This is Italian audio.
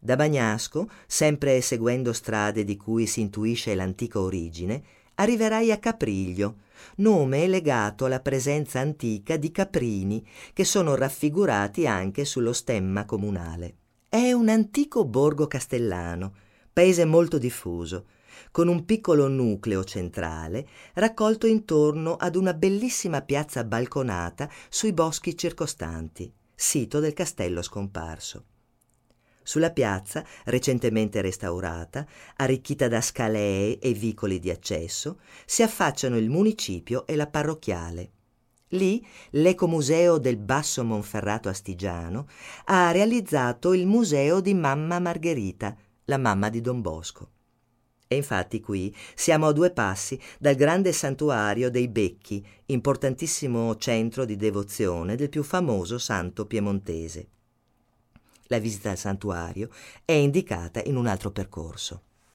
Da Bagnasco, sempre seguendo strade di cui si intuisce l'antica origine, arriverai a Capriglio, nome legato alla presenza antica di caprini che sono raffigurati anche sullo stemma comunale. È un antico borgo castellano, paese molto diffuso, con un piccolo nucleo centrale raccolto intorno ad una bellissima piazza balconata sui boschi circostanti, sito del castello scomparso. Sulla piazza, recentemente restaurata, arricchita da scalee e vicoli di accesso, si affacciano il municipio e la parrocchiale. Lì l'Ecomuseo del Basso Monferrato Astigiano ha realizzato il museo di Mamma Margherita, la mamma di Don Bosco. E infatti qui siamo a 2 passi dal grande santuario dei Becchi, importantissimo centro di devozione del più famoso santo piemontese. La visita al santuario è indicata in un altro percorso.